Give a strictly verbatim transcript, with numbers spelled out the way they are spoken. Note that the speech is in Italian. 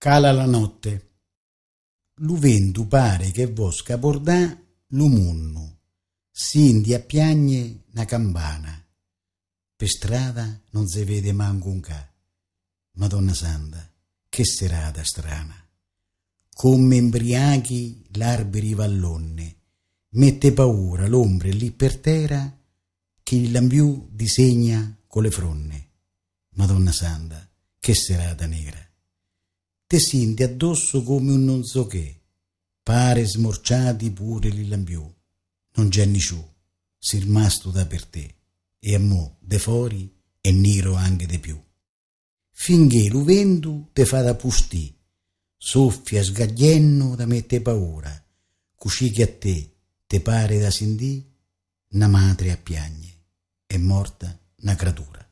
Cala la notte. Lu ventu pare che vo scapordà lu munnu, sindi a piagne na campana. Per strada non si vede manco un ca. Madonna Santa, che serata strana. Come imbriachi l'arberi vallonne, mette paura l'ombre lì per terra che il lampiù disegna con le fronne. Madonna Santa, che serata nera. Te senti addosso come un non so che, pare smorciati pure il lampiù. Non c'è nisciù, si rimasto da per te, e a mo' de fuori è nero anche de più. Finché lu vento te fa da pustì, soffia sgaglienno da mette paura, cusì che a te te pare da sentì, na madre a piagne, è morta na creatura.